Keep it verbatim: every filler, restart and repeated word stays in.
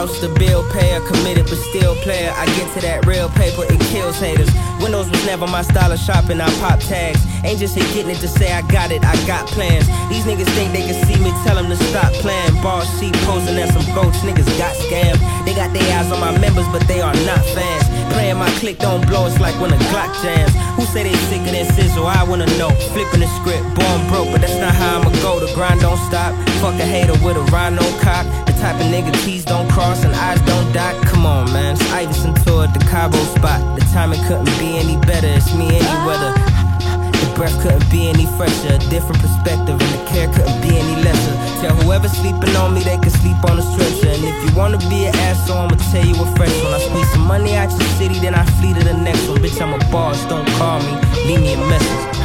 boss, the bill payer, committed but still player. I get to that real paper, it kills haters. Windows was never my style of shopping, I pop tags. Ain't just here getting it to say I got it, I got plans. These niggas think they can see me, tell them to stop playing. Boss sheet posing at some goats, niggas got scammed. They got their eyes on my members, but they are not fans. Praying my click don't blow, it's like when a Glock jams. Who say they sicker than Sizzle? I wanna know. Flipping the script, born broke, but that's not how I'ma go. The grind don't stop. Fuck a hater with a rhino cock. The type of nigga T's don't cross and eyes don't dot. Come on, man, it's Iverson tour at the Cabo spot. The timing couldn't be any better, it's me any weather. The breath couldn't be any fresher, a different perspective, and the care couldn't be any lesser. Tell whoever's sleeping on me they can sleep on the stretcher. And if you wanna be an asshole, I'ma tell you a fresh one. I squeeze some money out your city, then I flee to the next one. Bitch, I'm a boss, don't call me, leave me a message.